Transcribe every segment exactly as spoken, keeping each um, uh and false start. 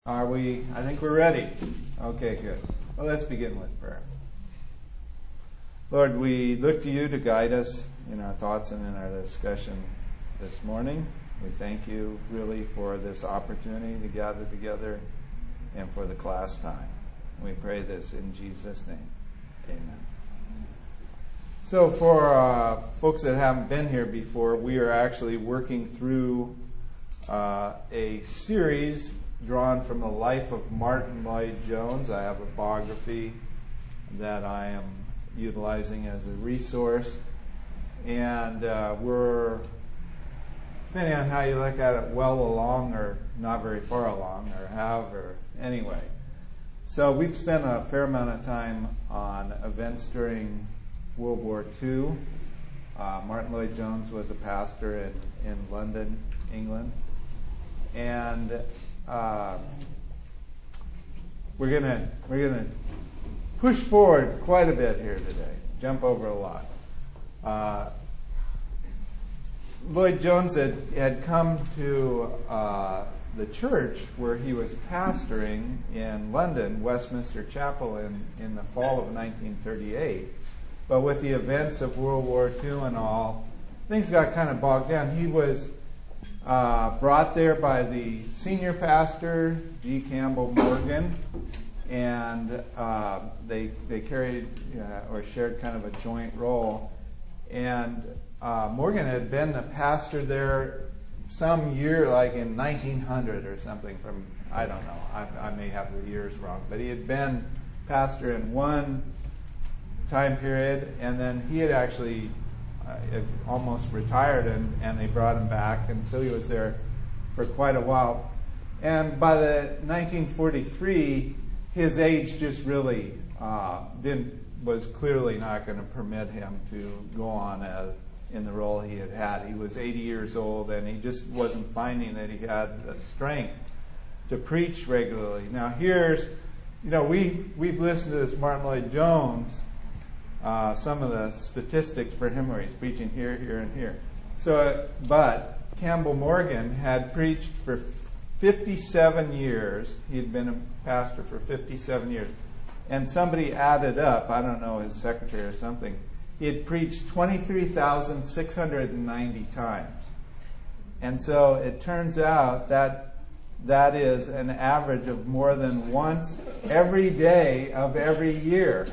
Are we, I think we're ready. Okay, good. Well, let's begin with prayer. Lord, we look to you to guide us in our thoughts and in our discussion this morning. We thank you really for this opportunity to gather together and for the class time. We pray this in Jesus' name. Amen. So for uh, folks that haven't been here before, we are actually working through uh, a series drawn from the life of Martin Lloyd-Jones. I have a biography that I am utilizing as a resource. And uh, we're, depending on how you look at it, well along or not very far along, or have, or anyway. So we've spent a fair amount of time on events during World War Two. Uh, Martin Lloyd-Jones was a pastor in, in London, England. And uh, we're gonna we're gonna push forward quite a bit here today. Jump over a lot. Uh, Lloyd-Jones had, had come to uh, the church where he was pastoring in London, Westminster Chapel, in, in the fall of nineteen thirty-eight. But with the events of World War Two and all, things got kind of bogged down. He was uh, brought there by the senior pastor, G. Campbell Morgan, and uh, they they carried uh, or shared kind of a joint role. And uh, Morgan had been the pastor there some year, like in nineteen hundred or something. From I don't know, I, I may have the years wrong, but he had been pastor in one time period, and then he had actually uh, almost retired, and, and they brought him back, and so he was there for quite a while. And by the nineteen forty-three, his age just really uh, didn't was clearly not going to permit him to go on as, in the role he had had. He was eighty years old, and he just wasn't finding that he had the strength to preach regularly. Now here's, you know, we we've listened to this Martin Lloyd-Jones. Uh, some of the statistics for him where he's preaching here, here, and here. So, but Campbell Morgan had preached for fifty-seven years. He had been a pastor for fifty-seven years. And somebody added up, I don't know, his secretary or something, he had preached twenty-three thousand six hundred ninety times. And so it turns out that that is an average of more than once every day of every year.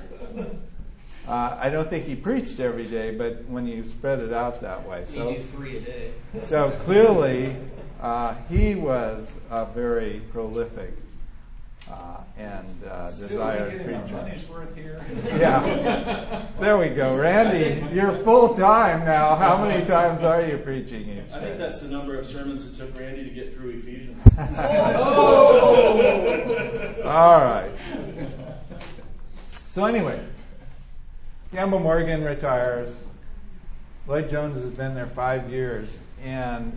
Uh, I don't think he preached every day, but when you spread it out that way. So, you do three a day. So clearly, uh, he was a very prolific uh, and uh, desired preacher. Our money's worth here. Yeah. There we go. Randy, you're full time now. How many times are you preaching each day? I think that's the number of sermons it took Randy to get through Ephesians. Oh! All right. So anyway, Campbell Morgan retires. Lloyd-Jones has been there five years, and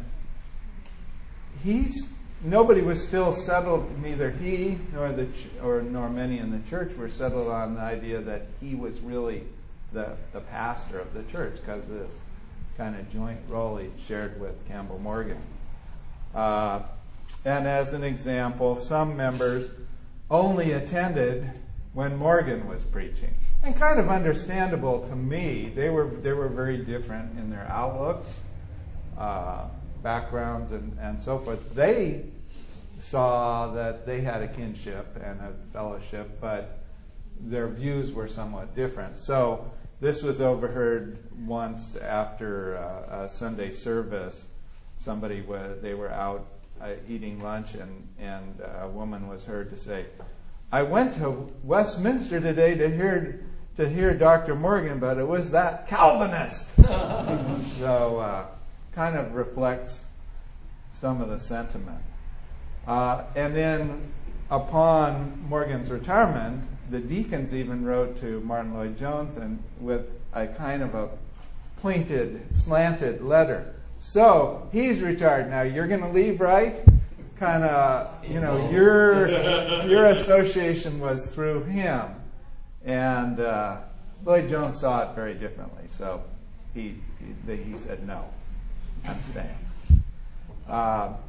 he's nobody was still settled. Neither he nor the ch- or nor many in the church were settled on the idea that he was really the the pastor of the church because of this kind of joint role he shared with Campbell Morgan. Uh, and as an example, some members only attended when Morgan was preaching. And kind of understandable to me. They were they were very different in their outlooks, uh, backgrounds, and, and so forth. They saw that they had a kinship and a fellowship, but their views were somewhat different. So this was overheard once after uh, a Sunday service. Somebody was they were out uh, eating lunch, and and a woman was heard to say, "I went to Westminster today to hear." to hear Doctor Morgan, but it was that Calvinist. So uh, kind of reflects some of the sentiment. Uh, and then upon Morgan's retirement, the deacons even wrote to Martin Lloyd-Jones and with a kind of a pointed, slanted letter. So he's retired now. You're going to leave, right? Kind of, you know, your your association was through him. And uh, Lloyd-Jones saw it very differently, so he he, he said, no, I'm staying. Uh,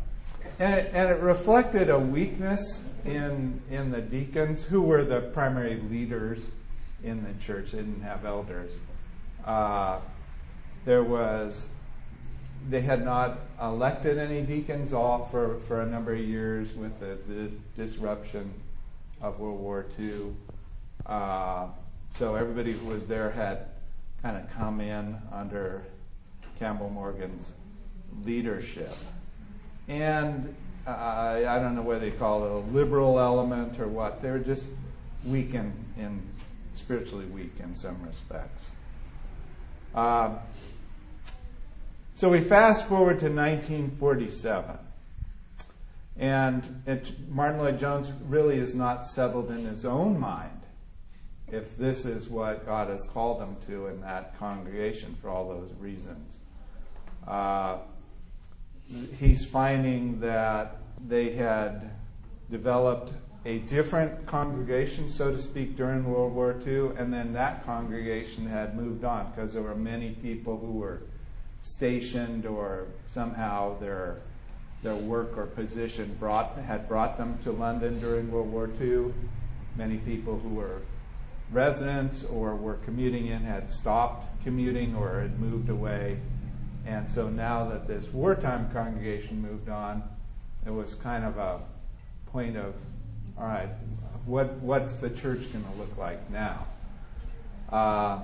And it, and it reflected a weakness in in the deacons, who were the primary leaders in the church. They didn't have elders. Uh, there was, they had not elected any deacons all for, for a number of years with the, the disruption of World War Two. Uh, so everybody who was there had kind of come in under Campbell Morgan's leadership. And uh, I don't know whether they call it a liberal element or what. They were just weak in, in spiritually weak in some respects. Uh, so we fast forward to nineteen forty-seven. And it, Martin Lloyd-Jones really is not settled in his own mind if this is what God has called him to in that congregation for all those reasons. Uh, he's finding that they had developed a different congregation, so to speak, during World War Two, and then that congregation had moved on because there were many people who were stationed or somehow their their work or position brought had brought them to London during World War Two. Many people who were residents or were commuting in had stopped commuting or had moved away. And so now that this wartime congregation moved on, it was kind of a point of, all right, what what's the church going to look like now? Uh,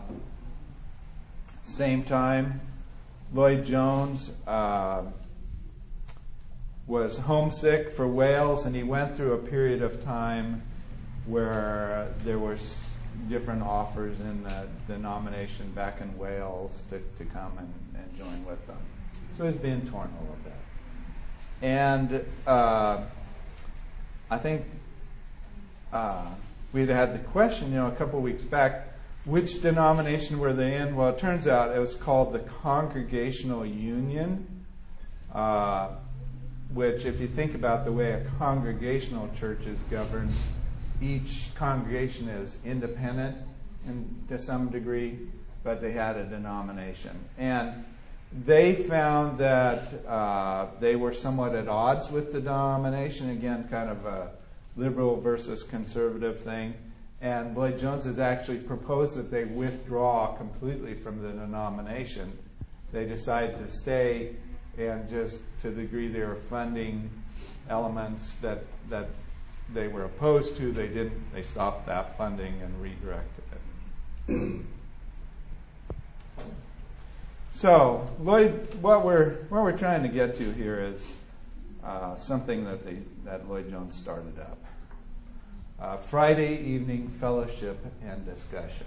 same time, Lloyd-Jones uh, was homesick for Wales, and he went through a period of time where there were different offers in the denomination back in Wales to, to come and, and join with them. So he's being torn a little bit. And uh, I think uh, we'd had the question, you know, a couple of weeks back, which denomination were they in? Well, it turns out it was called the Congregational Union, uh, which, if you think about the way a congregational church is governed, each congregation is independent in, to some degree, but they had a denomination. And they found that uh, they were somewhat at odds with the denomination, again, kind of a liberal versus conservative thing. And Lloyd-Jones has actually proposed that they withdraw completely from the denomination. They decided to stay, and just to the degree they were funding elements that that they were opposed to, they didn't. They stopped that funding and redirected it. So, Lloyd, what we're what we're trying to get to here is uh, something that they that Lloyd-Jones started up. Uh, Friday evening fellowship and discussion.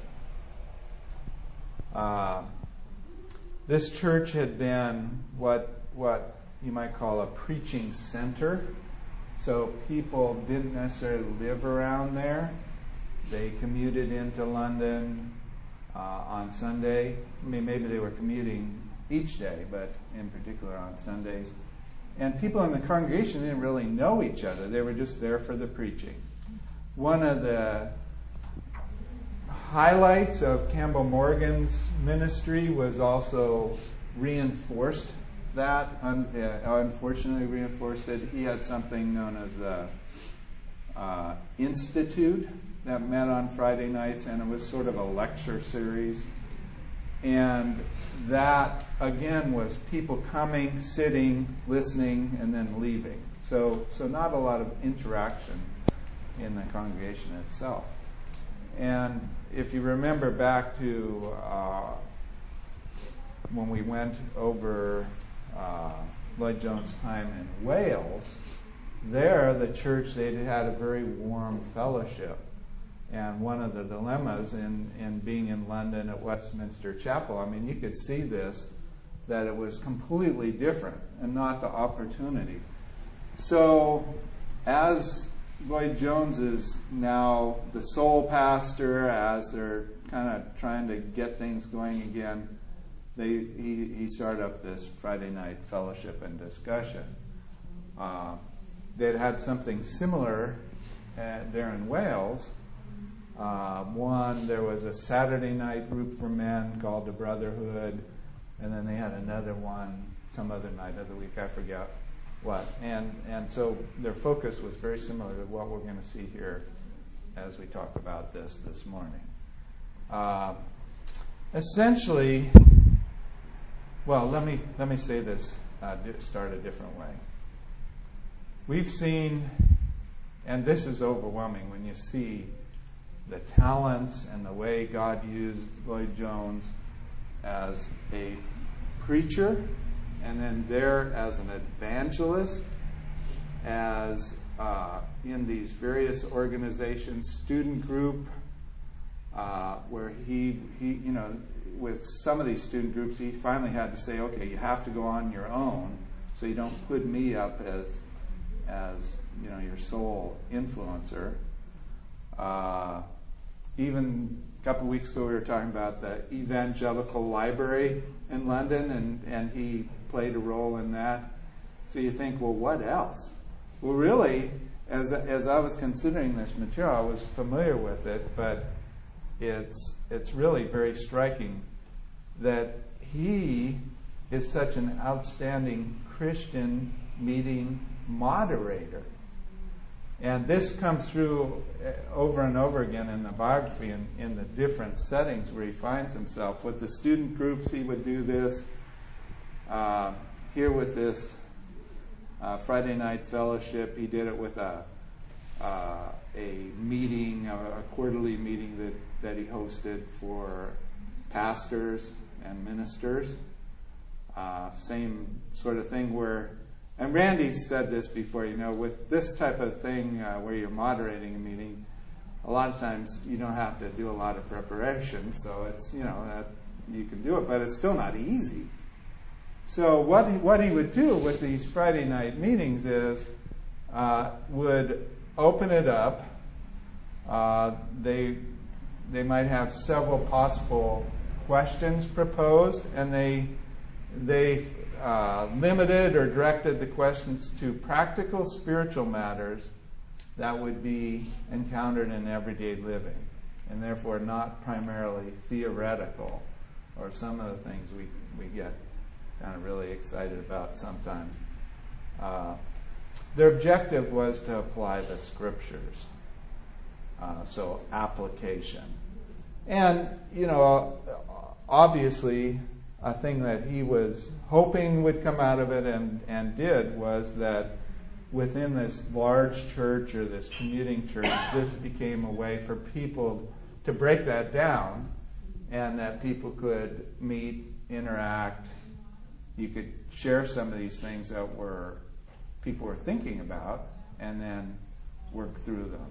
Uh, this church had been what what you might call a preaching center. So people didn't necessarily live around there. They commuted into London uh, on Sunday. I mean, maybe they were commuting each day, but in particular on Sundays. And people in the congregation didn't really know each other. They were just there for the preaching. One of the highlights of Campbell Morgan's ministry was also reinforced that, un, uh, unfortunately reinforced it. He had something known as the uh, Institute that met on Friday nights, and it was sort of a lecture series. And that, again, was people coming, sitting, listening, and then leaving. So, so not a lot of interaction in the congregation itself. And if you remember back to uh, when we went over uh, Lloyd-Jones' time in Wales, there the church, they had a very warm fellowship. And one of the dilemmas in, in being in London at Westminster Chapel, I mean, you could see this, that it was completely different and not the opportunity. So as Lloyd-Jones is now the sole pastor, as they're kind of trying to get things going again, they he, he started up this Friday night fellowship and discussion. Uh, they'd had something similar uh, there in Wales. Uh, one, there was a Saturday night group for men called the Brotherhood, and then they had another one some other night of the week, I forget what. And, and so their focus was very similar to what we're going to see here as we talk about this this morning. Uh, essentially, well, let me let me say this, uh, start a different way. We've seen, and this is overwhelming when you see the talents and the way God used Lloyd Jones as a preacher, and then there as an evangelist, as uh, in these various organizations, student group, uh, where he, he, you know, with some of these student groups, he finally had to say, okay, you have to go on your own, so you don't put me up as, as you know, your sole influencer. Uh, even a couple of weeks ago, we were talking about the Evangelical Library in London, and, and he played a role in that. So you think, well, what else? Well, really, as as I was considering this material, I was familiar with it, but it's it's really very striking that he is such an outstanding Christian meeting moderator. And this comes through over and over again in the biography in, in the different settings where he finds himself. With the student groups, he would do this. Uh, here with this uh, Friday night fellowship, he did it with a uh, a meeting, a, a quarterly meeting that, that he hosted for pastors and ministers. Uh, same sort of thing where, and Randy said this before, you know, with this type of thing uh, where you're moderating a meeting, a lot of times you don't have to do a lot of preparation, so it's, you know, that you can do it, but it's still not easy. So what he, what he would do with these Friday night meetings is uh, would open it up. Uh, they they might have several possible questions proposed, and they they uh, limited or directed the questions to practical spiritual matters that would be encountered in everyday living, and therefore not primarily theoretical, or some of the things we we get kind of really excited about sometimes. Uh, their objective was to apply the scriptures, uh, so application. And, you know, obviously, a thing that he was hoping would come out of it and, and did was that within this large church or this commuting church, this became a way for people to break that down, and that people could meet, interact. You could share some of these things that were people were thinking about, and then work through them.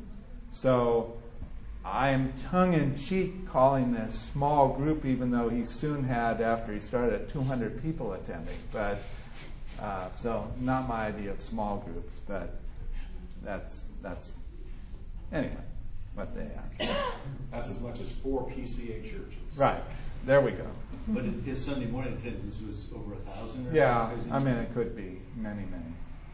So I'm tongue-in-cheek calling this small group, even though he soon had, after he started, two hundred people attending. But uh, so not my idea of small groups, but that's that's anyway what they have. That's as much as four P C A churches. Right. There we go. But his Sunday morning attendance was over a thousand or yeah, something? I mean, it could be many, many.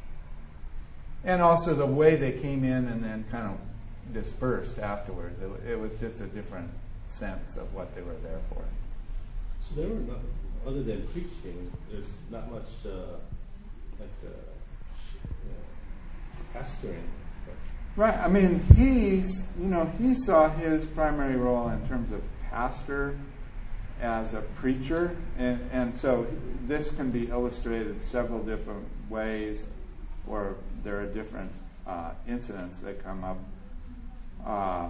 And also the way they came in and then kind of dispersed afterwards. It, it was just a different sense of what they were there for. So there were not, other than preaching, there's not much uh, like uh, uh, pastoring. Right. I mean, he's, you know, he saw his primary role in terms of pastor as a preacher, and, and so this can be illustrated several different ways, or there are different uh, incidents that come up. Uh,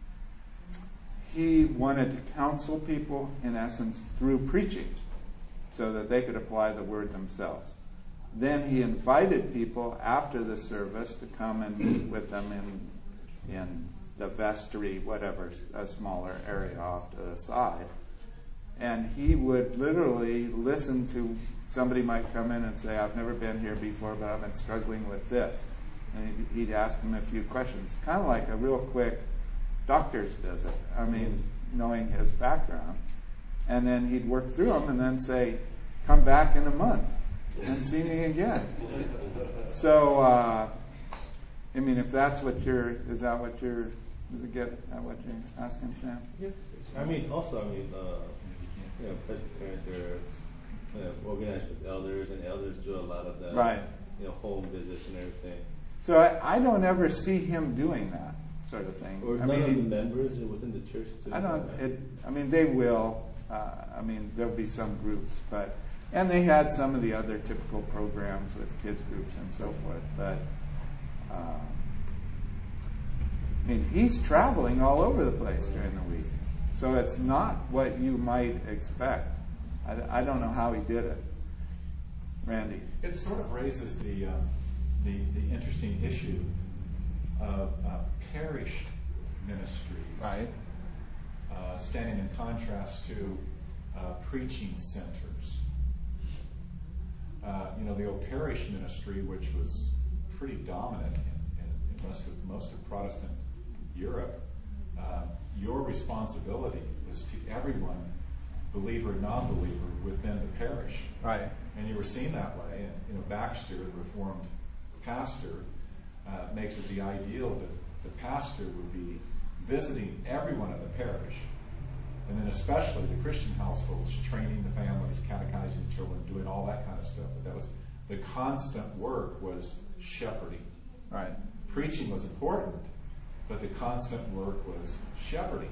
he wanted to counsel people, in essence, through preaching, so that they could apply the word themselves. Then he invited people after the service to come and meet with them in in the vestry, whatever, a smaller area off to the side. And he would literally listen to, somebody might come in and say, I've never been here before, but I've been struggling with this. And he'd ask them a few questions, kind of like a real quick doctor's visit. I mean, knowing his background. And then he'd work through them and then say, come back in a month and see me again. So, uh, I mean, if that's what you're, is that what you're, does it get at what you're asking, Sam? Yeah. I mean, also, I mean, uh, you know, Presbyterians are kind of organized with elders, and elders do a lot of that. Right. you know, home visits and everything. So I, I don't ever see him doing that sort of thing. Or I none mean, of he- the members within the church do I don't. that. It, I mean, they will. Uh, I mean, there'll be some groups, but and they had some of the other typical programs with kids groups and so forth. But uh, I mean, he's traveling all over the place during the week, so it's not what you might expect. I, I don't know how he did it, Randy. It sort of raises the um, the, the interesting issue of uh, parish ministries, Right. uh, standing in contrast to uh, preaching centers. Uh, you know, the old parish ministry, which was pretty dominant in, in, in most of most of Protestant Europe, uh, your responsibility was to everyone, believer, non-believer, within the parish. Right. And you were seen that way. And you know, Baxter, the Reformed pastor, uh, makes it the ideal that the pastor would be visiting everyone in the parish, and then especially the Christian households, training the families, catechizing the children, doing all that kind of stuff. But that was the constant work was shepherding. Right. Preaching was important, but the constant work was shepherding.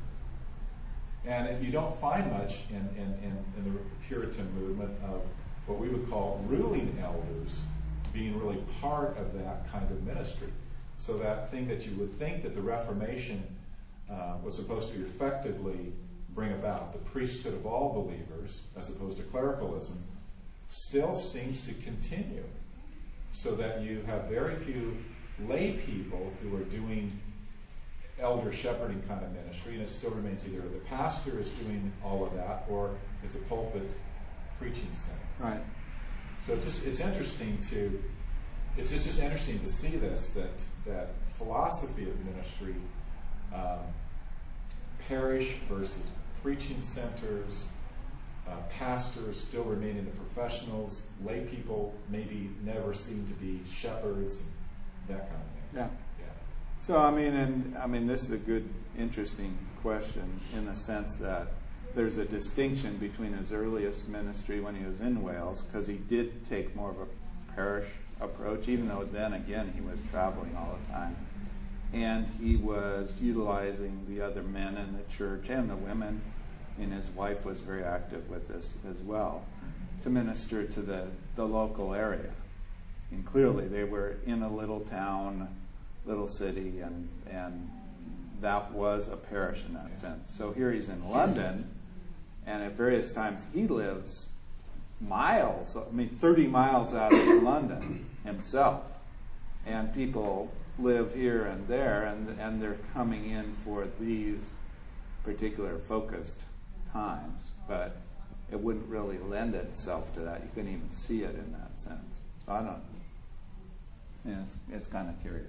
And you don't find much in, in, in, in the Puritan movement of what we would call ruling elders being really part of that kind of ministry. So that thing that you would think that the Reformation uh, was supposed to effectively bring about, the priesthood of all believers, as opposed to clericalism, still seems to continue. So that you have very few lay people who are doing elder shepherding kind of ministry, and it still remains either the pastor is doing all of that, or it's a pulpit preaching center. Right. So it's just it's interesting to it's just, just interesting to see this that that philosophy of ministry, um, parish versus preaching centers, uh, pastors still remaining the professionals, lay people maybe never seem to be shepherds, and that kind of thing. Yeah. Yeah. So I mean, and I mean, this is a good, interesting question in the sense that there's a distinction between his earliest ministry when he was in Wales, because he did take more of a parish approach, even though then again he was traveling all the time, and he was utilizing the other men in the church and the women, and his wife was very active with this as well, to minister to the, the local area. And clearly they were in a little town, little city, and and that was a parish in that sense. So here he's in London, and at various times he lives miles, I mean thirty miles out of London himself. And people live here and there, and and they're coming in for these particular focused times. But it wouldn't really lend itself to that. You couldn't even see it in that sense. So I don't, you know, it's, it's kind of curious.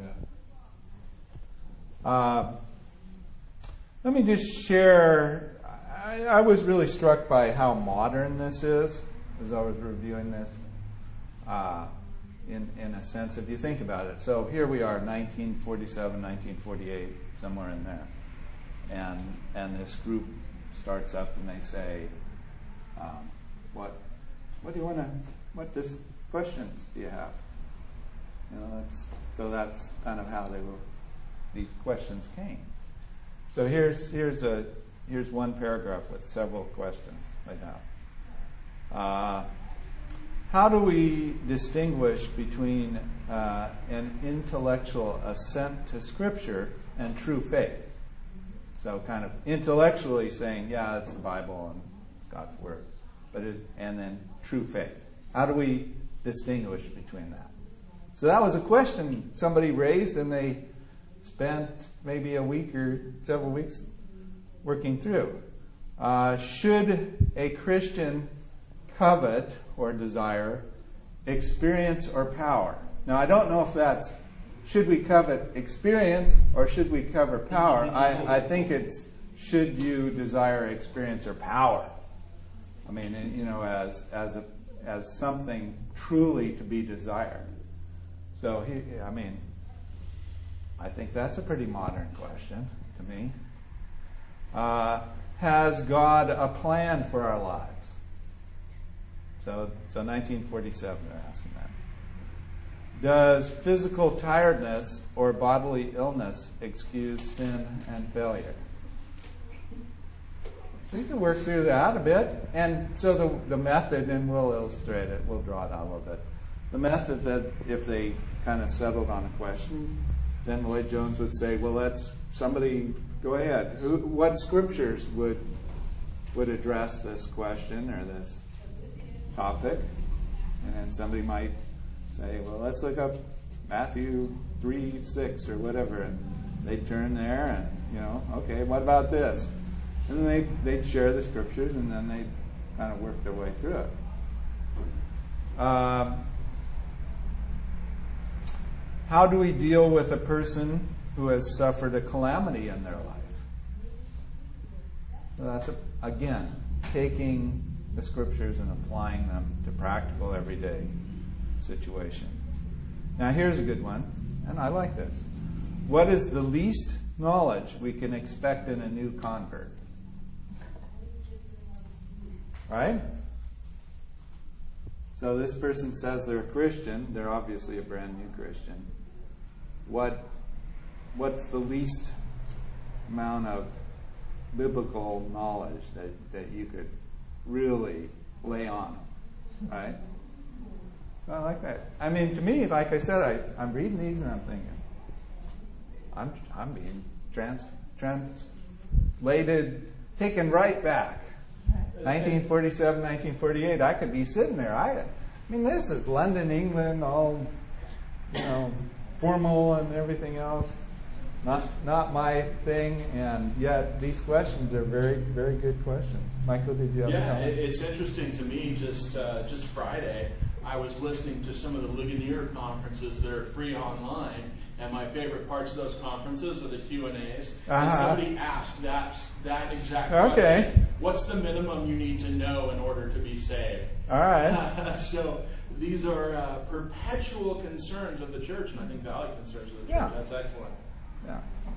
Yeah. Uh, let me just share. I, I was really struck by how modern this is as I was reviewing this. Uh, in in a sense, if you think about it. So here we are, nineteen forty-seven, nineteen forty-eight, somewhere in there, and and this group starts up and they say, um, "What what do you want to? What this questions do you have?" You know, that's so that's kind of how they were. These questions came. So here's here's a here's one paragraph with several questions laid out. Uh, how do we distinguish between uh, an intellectual assent to Scripture and true faith? So kind of intellectually saying, yeah, it's the Bible and it's God's Word, but it, and then true faith. How do we distinguish between that? So that was a question somebody raised, and they spent maybe a week or several weeks working through. Uh, should a Christian covet or desire experience or power? Now, I don't know if that's should we covet experience or should we cover power. I, I think it's should you desire experience or power. I mean, you know, as as a as something truly to be desired. So, he, I mean, I think that's a pretty modern question to me. Uh, has God a plan for our lives? So, so nineteen forty-seven, they're asking that. Does physical tiredness or bodily illness excuse sin and failure? We can work through that a bit. And so the, the method, and we'll illustrate it, we'll draw it out a little bit. The method that if they kind of settled on a question, then Lloyd Jones would say, well, let's, somebody, go ahead. Who, what scriptures would would address this question or this topic? And then somebody might say, well, let's look up Matthew three six or whatever. And they'd turn there and, you know, okay, what about this? And then they, they'd share the scriptures, and then they'd kind of work their way through it. Um, how do we deal with a person who has suffered a calamity in their life? So that's, a, again, taking the scriptures and applying them to practical, everyday situation. Now, here's a good one, and I like this. What is the least knowledge we can expect in a new convert? Right? So this person says they're a Christian. They're obviously a brand new Christian. What, what's the least amount of biblical knowledge that, that you could really lay on them? Right? So I like that. I mean, to me, like I said, I, I'm reading these and I'm thinking, I'm I'm being trans, translated, taken right back. nineteen forty-seven, nineteen forty-eight, I could be sitting there. I, I mean, this is London, England, all, you know, formal and everything else. Not not my thing, and yet these questions are very, very good questions. Michael, did you have Yeah, a comment? it's interesting to me. Just uh, just Friday, I was listening to some of the Ligonier conferences that are free online, and my favorite parts of those conferences are the Q and A's. Uh-huh. And somebody asked that that exact Okay. question. What's the minimum you need to know in order to be saved? All right. So these are uh, perpetual concerns of the church, and I think valid concerns of the church. Yeah. That's excellent. Yeah.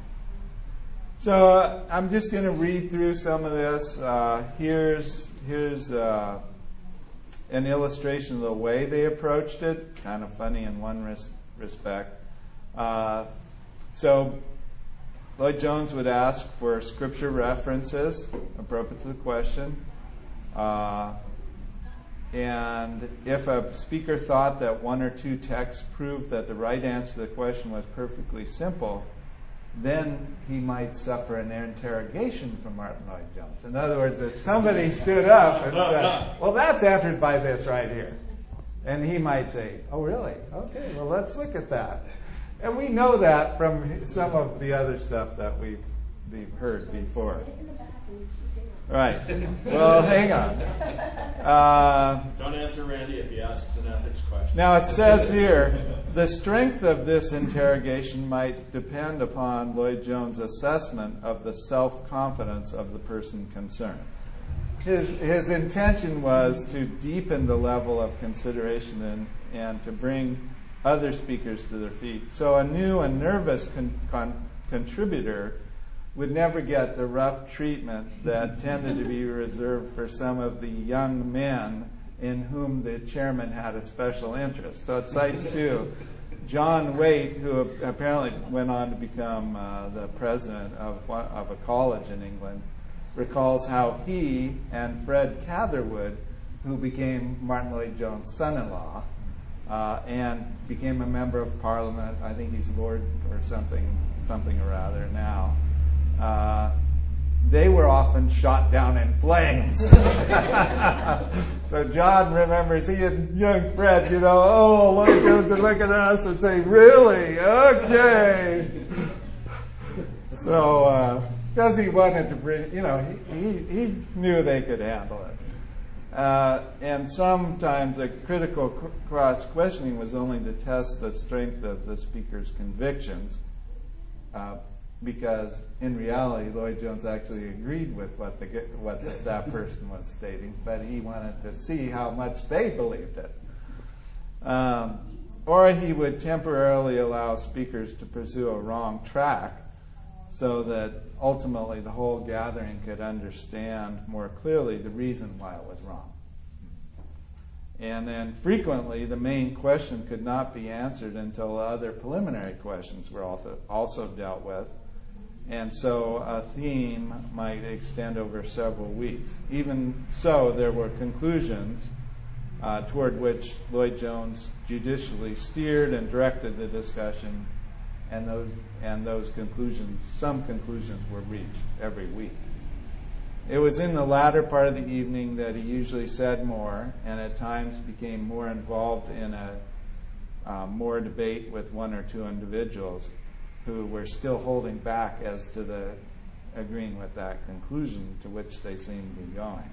So uh, I'm just going to read through some of this. Uh, here's here's uh, an illustration of the way they approached it. Kind of funny in one res- respect. Uh, so Lloyd Jones would ask for scripture references appropriate to the question. Uh, and if a speaker thought that one or two texts proved that the right answer to the question was perfectly simple, then he might suffer an interrogation from Martin Lloyd Jones. In other words, if somebody stood up and said, well, that's answered by this right here. And he might say, oh, really? Okay, well, let's look at that. And we know that from some of the other stuff that we've, we've heard before. Right. Well, hang on. Uh, Don't answer Randy if he asks an ethics question. Now it says here, the strength of this interrogation might depend upon Lloyd Jones' assessment of the self-confidence of the person concerned. His his intention was to deepen the level of consideration and, and to bring other speakers to their feet. So a new and nervous con, con, contributor would never get the rough treatment that tended to be reserved for some of the young men in whom the chairman had a special interest. So it cites too John Waite, who apparently went on to become uh, the president of of a college in England, recalls how he and Fred Catherwood, who became Martin Lloyd Jones' son-in-law, uh, and became a member of Parliament. I think he's Lord or something, something or other now. Uh, they were often shot down in flames. So John remembers he and young Fred, you know, oh, Lloyd Jones are looking at us and saying, really? Okay. So, because uh, he wanted to bring, you know, he, he, he knew they could handle it. Uh, and sometimes a critical cross-questioning was only to test the strength of the speaker's convictions. Uh, Because in reality, Lloyd Jones actually agreed with what the what the, that person was stating, but he wanted to see how much they believed it. Um, or he would temporarily allow speakers to pursue a wrong track, so that ultimately the whole gathering could understand more clearly the reason why it was wrong. And then frequently the main question could not be answered until other preliminary questions were also, also dealt with. And so a theme might extend over several weeks. Even so, there were conclusions uh, toward which Lloyd-Jones judicially steered and directed the discussion, and those and those conclusions, some conclusions were reached every week. It was in the latter part of the evening that he usually said more, and at times became more involved in a uh, more debate with one or two individuals who were still holding back as to the agreeing with that conclusion to which they seemed to be going.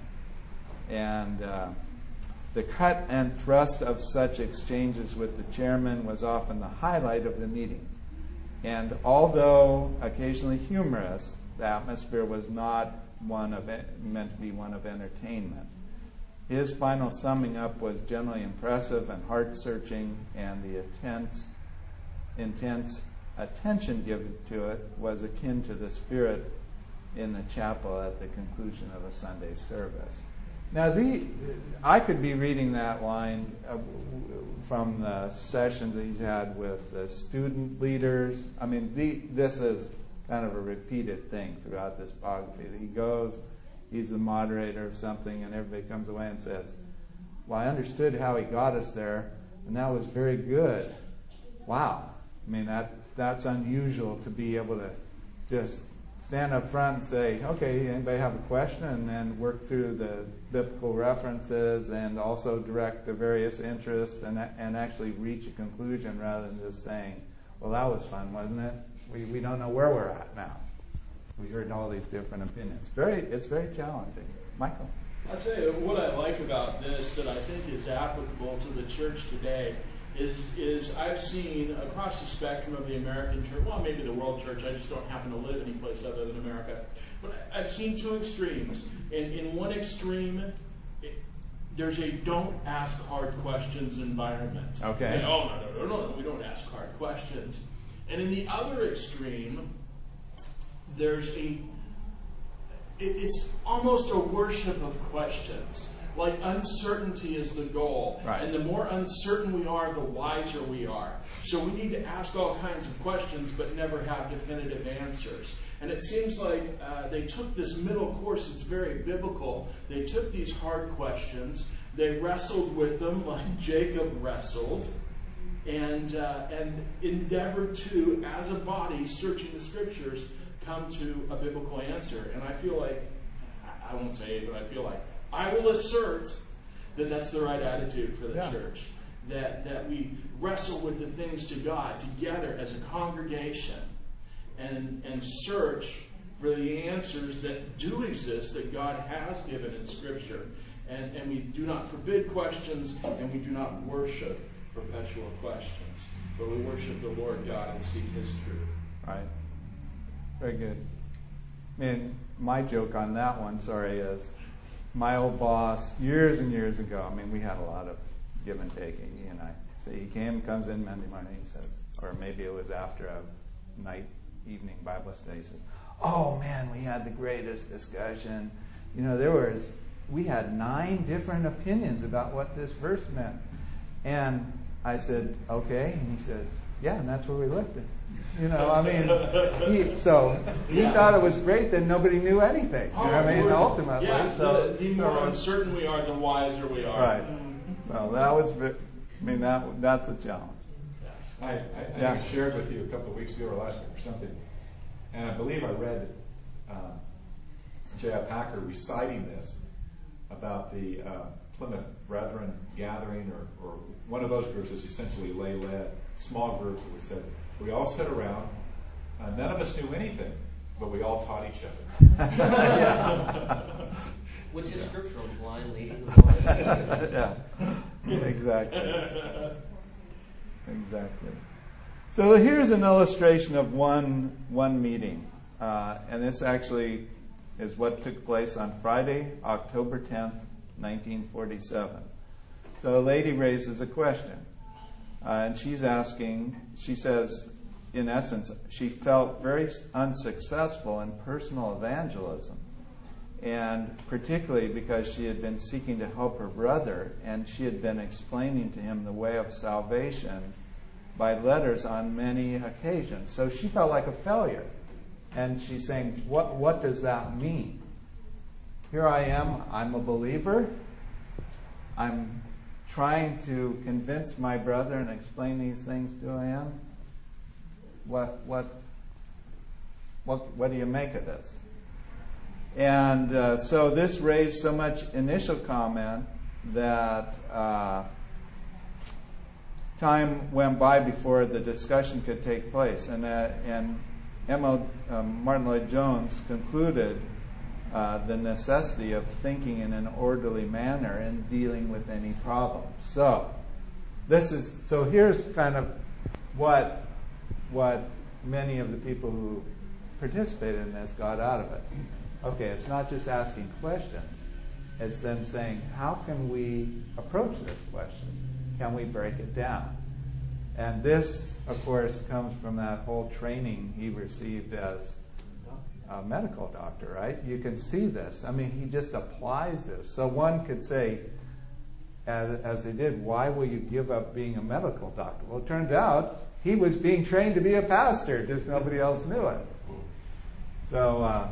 And uh, the cut and thrust of such exchanges with the chairman was often the highlight of the meetings. And although occasionally humorous, the atmosphere was not one of meant to be one of entertainment. His final summing up was generally impressive and heart-searching, and the intense, intense attention given to it was akin to the spirit in the chapel at the conclusion of a Sunday service. Now, the I could be reading that line uh, from the sessions that he's had with the student leaders. I mean, the, this is kind of a repeated thing throughout this biography. That he goes, he's the moderator of something, and everybody comes away and says, well, I understood how he got us there, and that was very good. Wow. I mean, that that's unusual to be able to just stand up front and say, okay, anybody have a question, and then work through the biblical references and also direct the various interests and and actually reach a conclusion rather than just saying, well, that was fun, wasn't it? We we don't know where we're at now. We heard all these different opinions. Very, it's very challenging. Michael? I'll tell you what I like about this that I think is applicable to the church today is is I've seen across the spectrum of the American church, well, maybe the world church, I just don't happen to live any place other than America, but I've seen two extremes. And in one extreme, it, there's a don't ask hard questions environment. Okay. And, oh, no, no, no, no, no, we don't ask hard questions. And in the other extreme, there's a, it, it's almost a worship of questions. Like uncertainty is the goal. Right. And the more uncertain we are, the wiser we are. So we need to ask all kinds of questions but never have definitive answers. And it seems like uh, they took this middle course. It's very biblical. They took these hard questions. They wrestled with them like Jacob wrestled. And, uh, and endeavored to, as a body, searching the Scriptures, come to a biblical answer. And I feel like, I won't say it, but I feel like, I will assert that that's the right attitude for the yeah. church. That that we wrestle with the things to God together as a congregation and and search for the answers that do exist that God has given in Scripture. And, and we do not forbid questions, and we do not worship perpetual questions. But we worship the Lord God and seek His truth. Right. Very good. I mean, my joke on that one, sorry, is my old boss, years and years ago, I mean, we had a lot of give and taking, he and I. So he came, comes in Monday morning, he says, or maybe it was after a night, evening Bible study, he says, oh man, we had the greatest discussion. You know, there was, we had nine different opinions about what this verse meant. And I said, okay. And he says, yeah, and that's where we left it. You know, I mean, he, so he yeah. thought it was great that nobody knew anything. You know what I mean? Ultimately, yeah, so the, the so, more uncertain we are, the wiser we are. Right. So that was, I mean, that that's a challenge. I, I, I yeah. think I shared with you a couple of weeks ago or last week or something, and I believe I read um, J I Packer reciting this about the uh, Plymouth Brethren gathering, or, or one of those groups is essentially lay-led, small groups that we said, we all sat around, uh, none of us knew anything, but we all taught each other. Which is scriptural, blind leading the blind. Yeah, exactly. Exactly. So here's an illustration of one one meeting, uh, and this actually is what took place on Friday, October tenth, nineteen forty-seven. So a lady raises a question, uh, and she's asking, she says, in essence, she felt very unsuccessful in personal evangelism, and particularly because she had been seeking to help her brother, and she had been explaining to him the way of salvation by letters on many occasions. So she felt like a failure. And she's saying, what, what does that mean? Here I am, I'm a believer. I'm trying to convince my brother and explain these things to him. What, what, what, what do you make of this? And uh, so this raised so much initial comment that uh, time went by before the discussion could take place. And, uh, and M L Um, Martin Lloyd-Jones concluded uh, the necessity of thinking in an orderly manner in dealing with any problem. So this is so here's kind of what what many of the people who participated in this got out of it. Okay, it's not just asking questions. It's then saying, how can we approach this question? Can we break it down? And this, of course, comes from that whole training he received as a medical doctor, right? You can see this. I mean, he just applies this. So one could say, as, as they did, why will you give up being a medical doctor? Well, it turned out he was being trained to be a pastor, just nobody else knew it. So uh,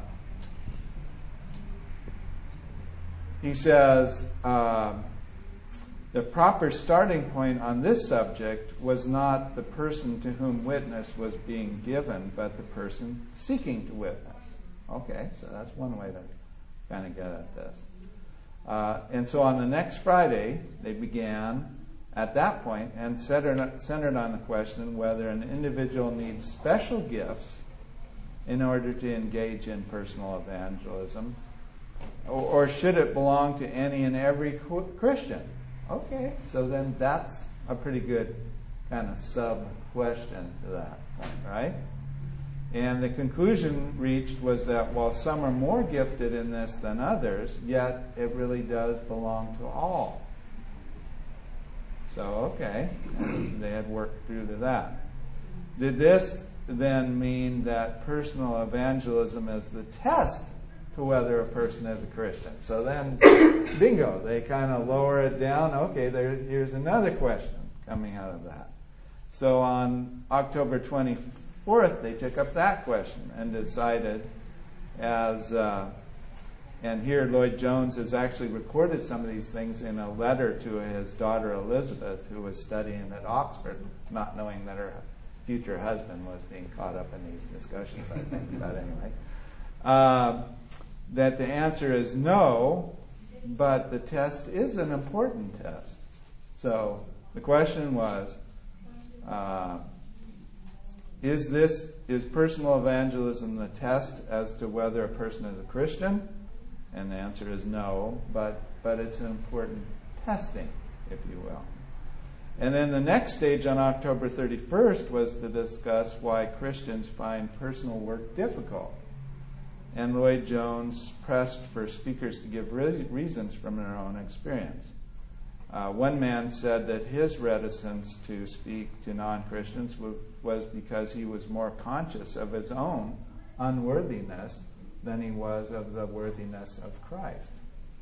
he says, uh, the proper starting point on this subject was not the person to whom witness was being given, but the person seeking to witness. Okay, so that's one way to kind of get at this. Uh, and so on the next Friday, they began at that point and centered, centered on the question whether an individual needs special gifts in order to engage in personal evangelism, or, or should it belong to any and every Christian? Okay, so then that's a pretty good kind of sub-question to that point, right? And the conclusion reached was that while some are more gifted in this than others, yet it really does belong to all. So, okay, they had worked through to that. Did this then mean that personal evangelism is the test to whether a person is a Christian? So then, bingo, they kind of lower it down. Okay, there, here's another question coming out of that. So on October twenty-fourth, they took up that question and decided as, uh, and here Lloyd-Jones has actually recorded some of these things in a letter to his daughter Elizabeth, who was studying at Oxford, not knowing that her future husband was being caught up in these discussions, I think, but anyway. Uh, that the answer is no, but the test is an important test. So the question was, uh, is this is personal evangelism the test as to whether a person is a Christian? And the answer is no, but but it's an important testing, if you will. And then the next stage on October thirty-first was to discuss why Christians find personal work difficult. And Lloyd-Jones pressed for speakers to give re- reasons from their own experience. Uh, one man said that his reticence to speak to non-Christians w- was because he was more conscious of his own unworthiness than he was of the worthiness of Christ.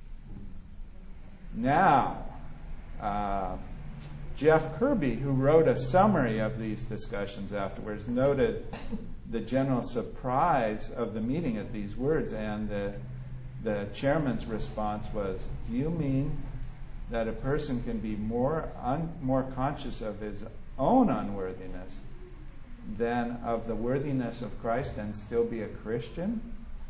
Now, uh, Jeff Kirby, who wrote a summary of these discussions afterwards, noted the general surprise of the meeting at these words, and the, the chairman's response was, do you mean that a person can be more un, more conscious of his own unworthiness than of the worthiness of Christ and still be a Christian?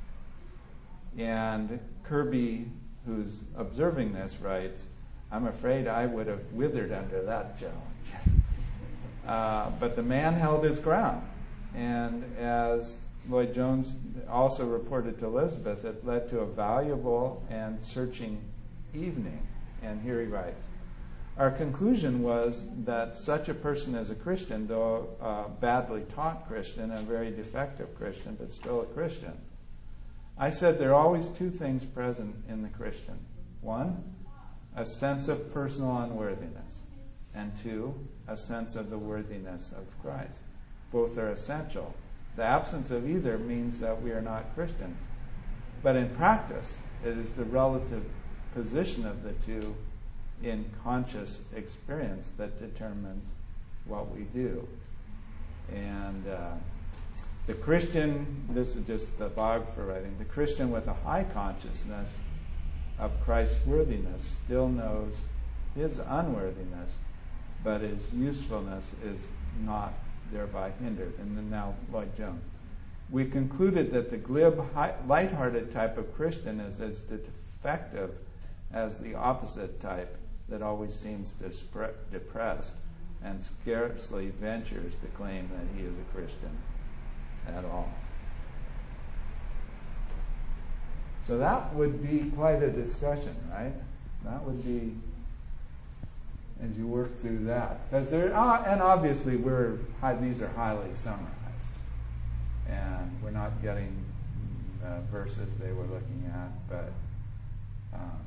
And Kirby, who's observing this, writes, I'm afraid I would have withered under that challenge. Uh, but the man held his ground. And as Lloyd-Jones also reported to Elizabeth, it led to a valuable and searching evening. And here he writes, our conclusion was that such a person is a Christian, though a badly taught Christian, a very defective Christian, but still a Christian. I said there are always two things present in the Christian. One, a sense of personal unworthiness. And two, a sense of the worthiness of Christ. Both are essential. The absence of either means that we are not Christians. But in practice, it is the relative position of the two in conscious experience that determines what we do. And uh, the Christian, this is just the biographer writing, the Christian with a high consciousness of Christ's worthiness still knows his unworthiness, but his usefulness is not thereby hindered. And then now Lloyd Jones. We concluded that the glib, light-hearted type of Christian is as defective as the opposite type that always seems dispre- depressed and scarcely ventures to claim that he is a Christian at all. So that would be quite a discussion, right? That would be, as you work through that, because there, uh, and obviously we're high, these are highly summarized, and we're not getting the verses they were looking at, but um,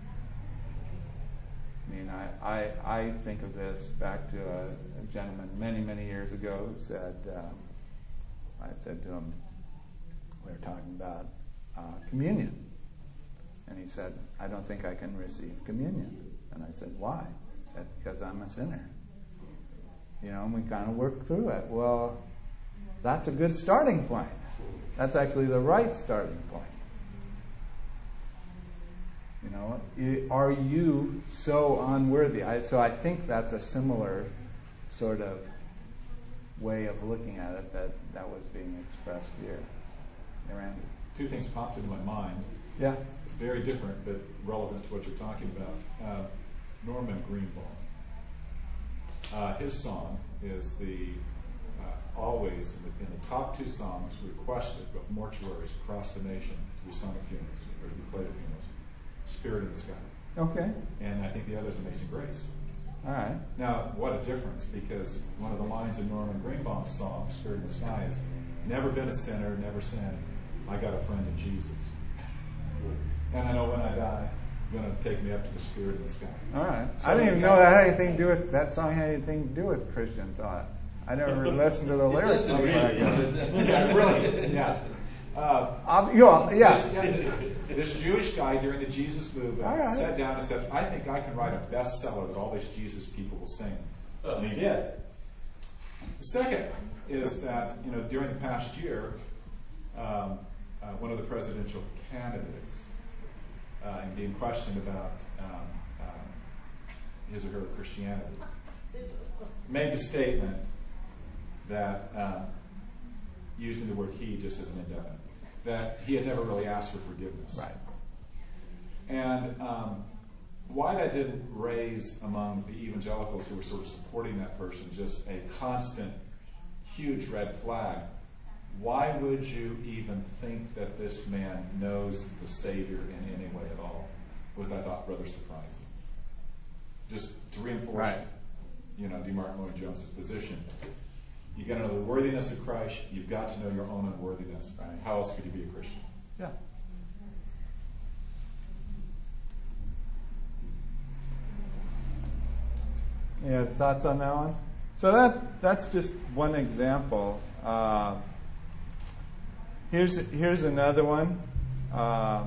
I mean, I, I, I think of this back to a, a gentleman many, many years ago who said, um, I said to him, we were talking about uh, communion. And he said, I don't think I can receive communion. And I said, why? He said, because I'm a sinner. You know, and we kind of worked through it. Well, that's a good starting point. That's actually the right starting point. You know, are you so unworthy? I, so I think that's a similar sort of way of looking at it that, that was being expressed here. Yeah, Randy? Two things popped into my mind. Yeah. Very different, but relevant to what you're talking about. Uh, Norman Greenbaum. Uh, his song is the uh, always in the, in the top two songs requested by mortuaries across the nation to be sung at funerals or to be played at funerals. Spirit in the Sky. Okay. And I think the other is Amazing Grace. All right. Now, what a difference, because one of the lines in Norman Greenbaum's song, Spirit in the Sky, is, never been a sinner, never sinned. I got a friend in Jesus. And I know when I die, you're going to take me up to the Spirit in the Sky. All right. So I didn't even know that had anything to do with, that song had anything to do with Christian thought. I never listened to the lyrics. Really. Yeah, really. Yeah. Uh, Um, you know, yeah. This, this Jewish guy during the Jesus movement All right. sat down and said, I think I can write a bestseller that all these Jesus people will sing. And he did. The second is that, you know, during the past year, um, uh, one of the presidential candidates, uh, in being questioned about um, um, his or her Christianity, made the statement that, um, using the word he just as an indefinite, that he had never really asked for forgiveness. Right. And um, why that didn't raise among the evangelicals who were sort of supporting that person just a constant, huge red flag. Why would you even think that this man knows the Savior in any way at all? Was, I thought, rather surprising. Just to reinforce, Right. you know, D. Martin Lloyd Jones's position. You got to know the worthiness of Christ. You've got to know your own unworthiness. Right. How else could you be a Christian? Yeah. Yeah, thoughts on that one? So that that's just one example. Uh, here's here's another one. Uh,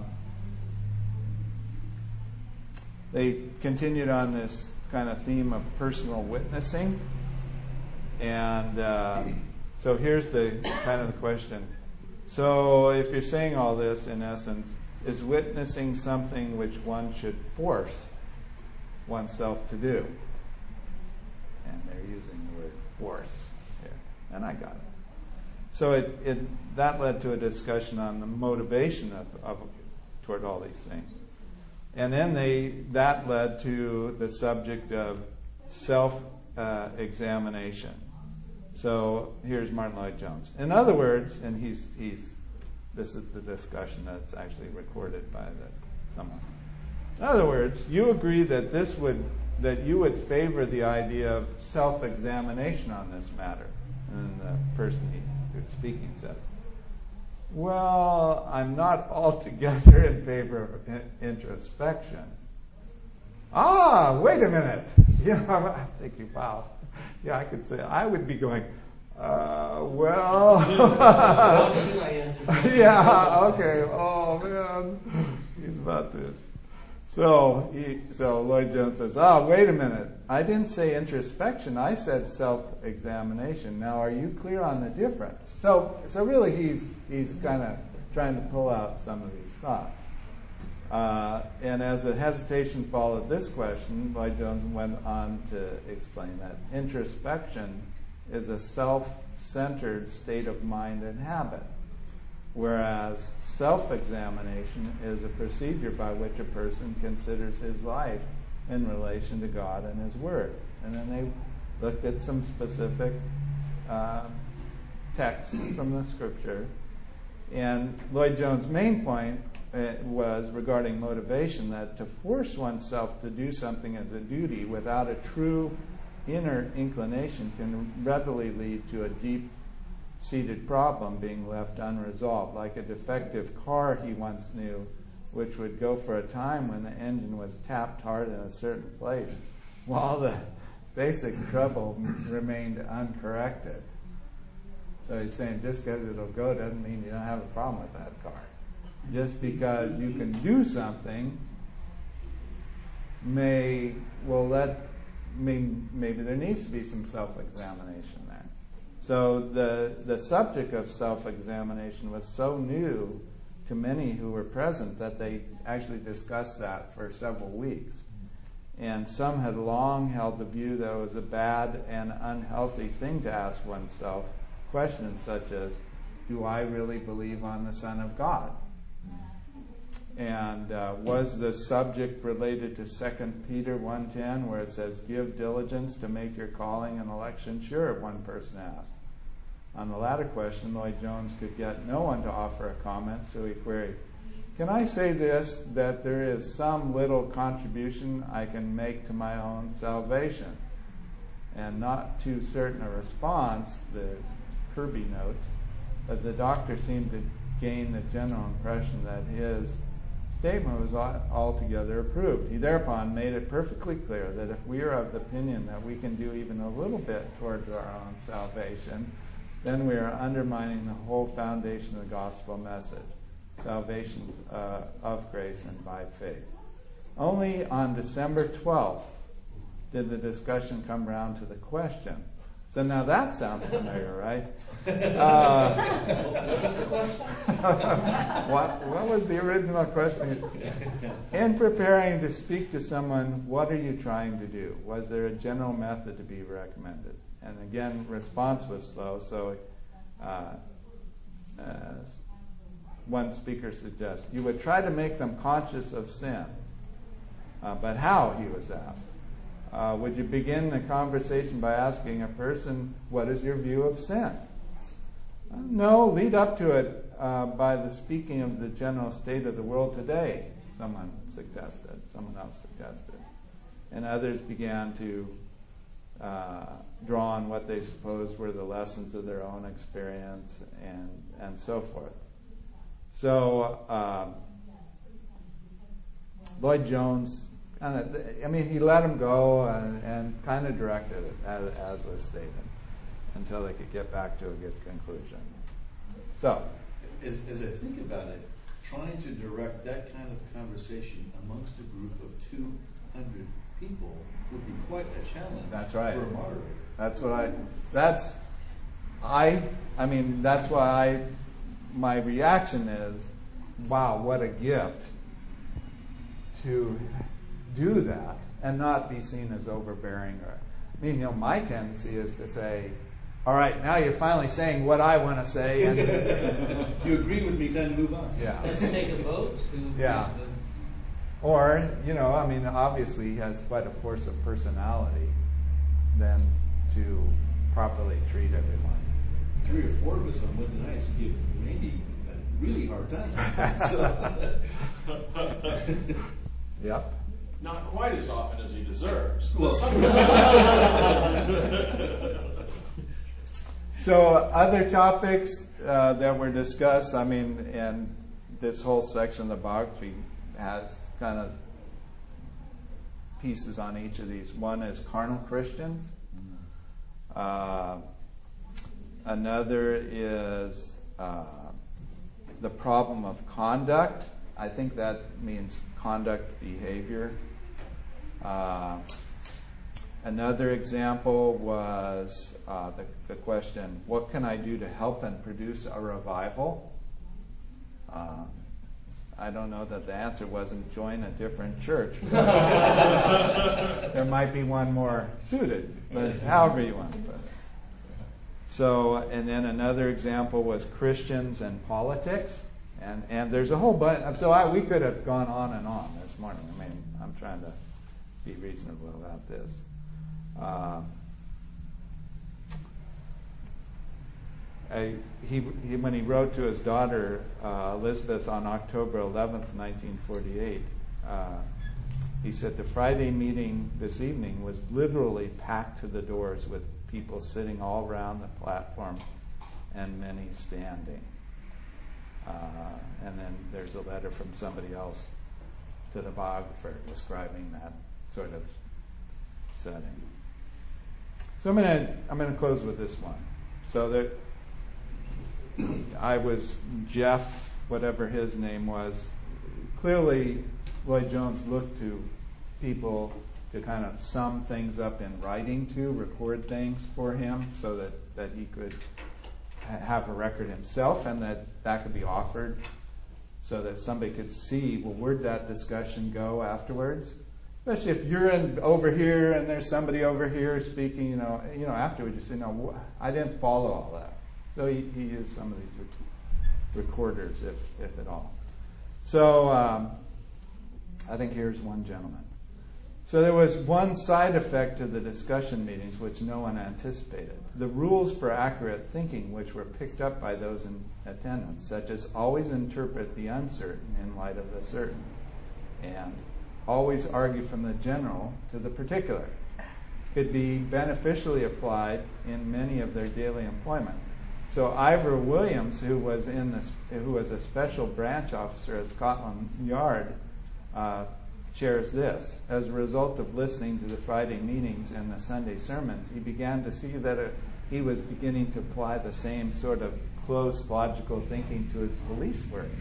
they continued on this kind of theme of personal witnessing. And uh, so here's the kind of the question. So if you're saying all this, in essence, is witnessing something which one should force oneself to do? And they're using the word force here. And I got it. So it, it that led to a discussion on the motivation of, of toward all these things. And then they that led to the subject of self uh, examination. So here's Martin Lloyd Jones. In other words, and he's he's this is the discussion that's actually recorded by the someone. In other words, you agree that this would that you would favor the idea of self-examination on this matter. And the person who's speaking says, well, I'm not altogether in favor of introspection. Ah, wait a minute. You know, I'm thinking, wow. Yeah, I could say, I would be going, uh, well. What should I answer? Yeah, okay. Oh, oh man, he's about to. So he, so Lloyd Jones says, oh, wait a minute. I didn't say introspection. I said self-examination. Now, are you clear on the difference? So, so really, he's he's kind of trying to pull out some of these thoughts. Uh, and as a hesitation followed this question, Lloyd Jones went on to explain that introspection is a self-centered state of mind and habit, whereas self-examination is a procedure by which a person considers his life in relation to God and His Word. And then they looked at some specific uh, texts from the Scripture. And Lloyd Jones' main point uh, was regarding motivation, that to force oneself to do something as a duty without a true inner inclination can readily lead to a deep-seated problem being left unresolved, like a defective car he once knew, which would go for a time when the engine was tapped hard in a certain place, while the basic trouble remained uncorrected. So he's saying just because it'll go doesn't mean you don't have a problem with that car. Just because you can do something may, well, let, may, maybe there needs to be some self-examination there. So the the subject of self-examination was so new to many who were present that they actually discussed that for several weeks. And some had long held the view that it was a bad and unhealthy thing to ask oneself questions such as, do I really believe on the Son of God? And uh, was the subject related to Second Peter one ten, where it says, give diligence to make your calling and election sure, one person asked. On the latter question, Lloyd Jones could get no one to offer a comment, so he queried, can I say this, that there is some little contribution I can make to my own salvation? And not too certain a response, the Kirby notes, but the doctor seemed to gain the general impression that his statement was altogether approved. He thereupon made it perfectly clear that if we are of the opinion that we can do even a little bit towards our own salvation, then we are undermining the whole foundation of the gospel message, salvation uh, of grace and by faith. Only on December twelfth did the discussion come around to the question. So now that sounds familiar, right? Uh, what, what was the original question? In preparing to speak to someone, what are you trying to do? Was there a general method to be recommended? And again, response was slow, so uh, uh, one speaker suggests, you would try to make them conscious of sin. Uh, but how, he was asked. Uh, would you begin the conversation by asking a person, what is your view of sin? Uh, no, lead up to it uh, by the speaking of the general state of the world today, someone suggested, someone else suggested. And others began to uh, draw on what they supposed were the lessons of their own experience and, and so forth. So uh, Lloyd Jones kind of, I mean, he let them go and, and kind of directed it, as, as was stated, until they could get back to a good conclusion. So, as, as I think about it, trying to direct that kind of conversation amongst a group of two hundred people would be quite a challenge. That's right. For a moderator. That's what I. That's. I. I mean, that's why I. My reaction is, wow, what a gift to do that and not be seen as overbearing. Or, I mean, you know, my tendency is to say, all right, now you're finally saying what I want to say. And you agree with me, time to move on. Yeah. Let's take a vote. Who Yeah. agrees with- Or, you know, I mean, obviously he has quite a force of personality than to properly treat everyone. Three or four of us on Wednesday nights give Randy a really hard time. So. Yep. Not quite as often as he deserves. Well, So other topics uh, that were discussed, I mean, and this whole section of the biography has kind of pieces on each of these. One is carnal Christians. Uh, another is uh, the problem of conduct. I think that means conduct behavior. Uh, another example was uh, the, the question, what can I do to help and produce a revival? Uh, I don't know that the answer wasn't join a different church. There might be one more suited, but however you want to put it. So, and then another example was Christians and politics. And and there's a whole bunch. So I, we could have gone on and on this morning. I mean, I'm trying to be reasonable about this. Uh, I, he, he when he wrote to his daughter uh, Elizabeth on October eleventh, nineteen forty-eight, uh, he said the Friday meeting this evening was literally packed to the doors with people sitting all around the platform and many standing. Uh, and then there's a letter from somebody else to the biographer describing that sort of setting. So I'm going to I'm going to close with this one. So there, I was Jeff, whatever his name was. Clearly, Lloyd Jones looked to people to kind of sum things up in writing to, record things for him, so that, that he could have a record himself, and that that could be offered so that somebody could see, well, where'd that discussion go afterwards? Especially if you're in over here and there's somebody over here speaking, you know, you know, afterwards you say, no, I didn't follow all that. So he, he used some of these rec- recorders, if if at all. So um, I think here's one gentleman. So there was one side effect to the discussion meetings which no one anticipated. The rules for accurate thinking which were picked up by those in attendance, such as always interpret the uncertain in light of the certain, and always argue from the general to the particular, could be beneficially applied in many of their daily employment. So Ivor Williams, who was in this, who was a special branch officer at Scotland Yard, uh, shares this. As a result of listening to the Friday meetings and the Sunday sermons, he began to see that it, he was beginning to apply the same sort of close logical thinking to his police work.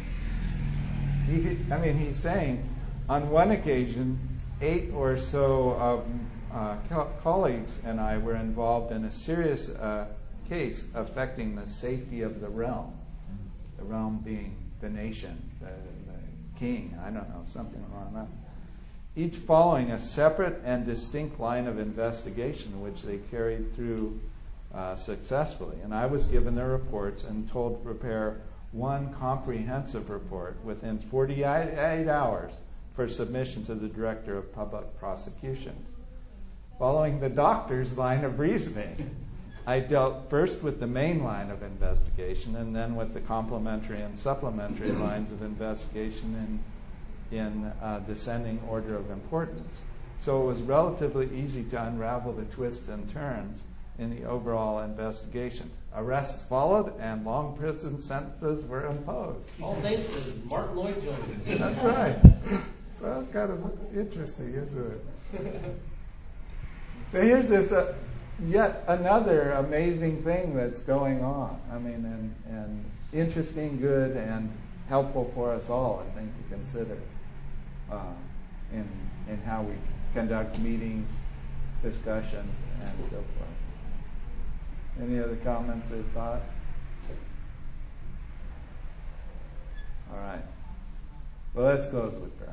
He, I mean, he's saying, on one occasion, eight or so of uh, co- colleagues and I were involved in a serious uh, case affecting the safety of the realm. The realm being the nation, the, the king, I don't know, something along that. Each following a separate and distinct line of investigation, which they carried through uh, successfully. And I was given their reports and told to prepare one comprehensive report within forty-eight hours for submission to the Director of Public Prosecutions. Following the doctor's line of reasoning, I dealt first with the main line of investigation and then with the complementary and supplementary lines of investigation in in uh, descending order of importance. So it was relatively easy to unravel the twists and turns in the overall investigation. Arrests followed and long prison sentences were imposed. All thanks to Martin Lloyd Jones. That's right. So that's kind of interesting, isn't it? So here's this uh, yet another amazing thing that's going on. I mean, and, and interesting, good, and helpful for us all, I think, to consider. Uh, in in how we conduct meetings, discussions, and so forth. Any other comments or thoughts? All right. Well, let's close with prayer.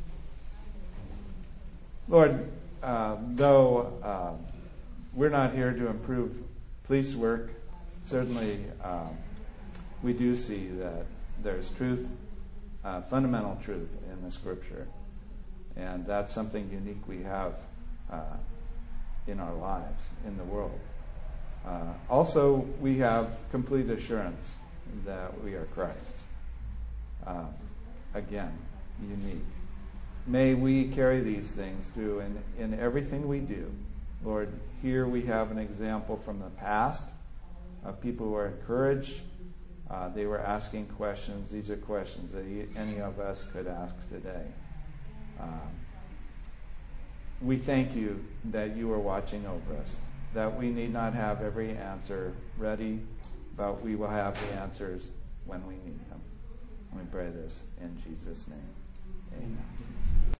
Lord, uh, though uh, we're not here to improve police work, certainly um, we do see that there's truth, uh, fundamental truth in the Scripture, and that's something unique we have uh, in our lives, in the world. Uh, also, we have complete assurance that we are Christ's. Uh, again, unique. May we carry these things through in, in everything we do. Lord, here we have an example from the past of people who are encouraged. Uh, they were asking questions. These are questions that any of us could ask today. Um, we thank you that you are watching over us, that we need not have every answer ready, but we will have the answers when we need them. We pray this in Jesus' name. Amen.